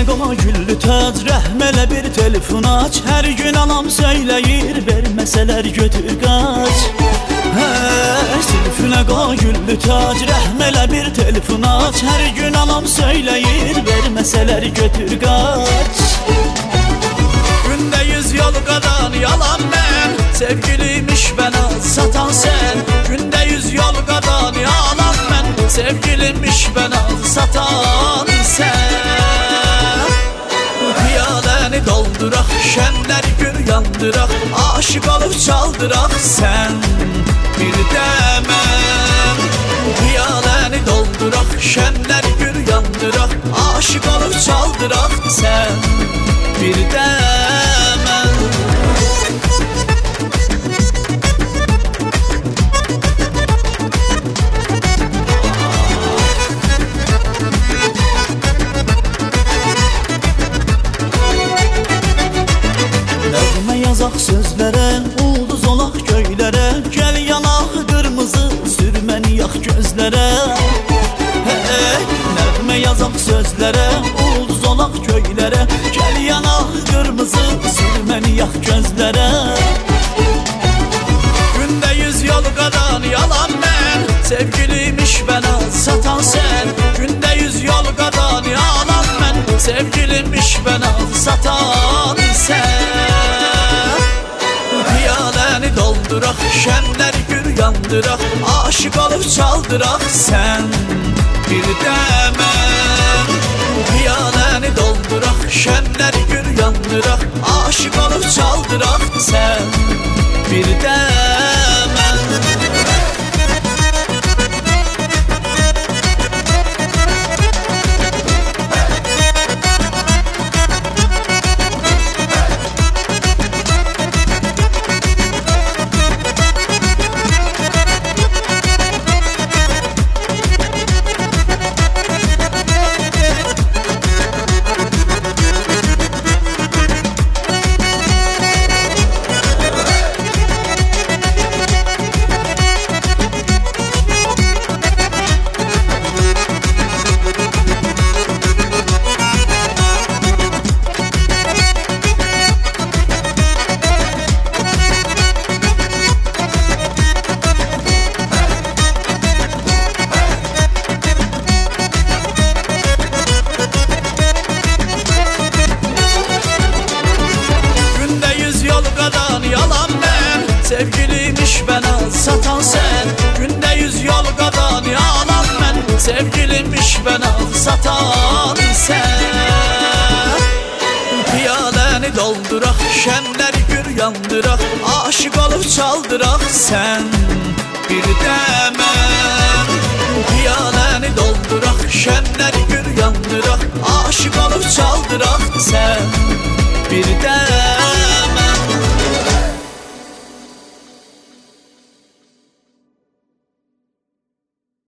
Zülfüne qoma güllü tac, rəhm elə bir telefon aç. Hər gün anam söyləyir, verməsələr götür qaç. Zülfüne qoma güllü tac, rəhm elə bir telefon aç. Hər gün anam söyləyir, verməsələr götür qaç. Gündə 100 yol qadan yalan mən, sevgiliymiş bana satan sen. Gündə 100 yol qadan yalan mən, sevgiliymiş bana satan sen. Piyaləni dolduraq, şənləri gül yandıraq, aşık olub çaldıraq sen bir də mən. Piyaləni dolduraq, şənləri gül yandıraq, aşık olub çaldıraq sen bir də mən. Nəğmə yazaq sözlərə, ulduz olaq göylərə, gəl yanaq qırmızı, sürməni yax gözlərə. Nəğmə yazaq sözlərə, ulduz olaq göylərə, gəl yanaq qırmızı, sürməni yax gözlərə. Gündə 100 yol qadan yalan mən, sevgiliymiş bana satan sen. Gündə 100 yol qadan yalan mən, sevgiliymiş bana satan sen. Piyaləni dolduraq, şənləri gül yandıraq, aşık olub çaldıraq sen bir də mən. Piyaləni dolduraq, şənləri gül yandıraq, aşık olub çaldıraq sen bir də mən. Sevgiliymiş bana satan sen. Gündə 100 yol qadan yalan mən, sevgiliymiş bana satan sen. Piyaləni dolduraq, şənləri gül yandıraq, aşık olub çaldıraq sen bir də mən. Piyaləni dolduraq, şənləri gül yandıraq, aşık olub çaldıraq sen bir də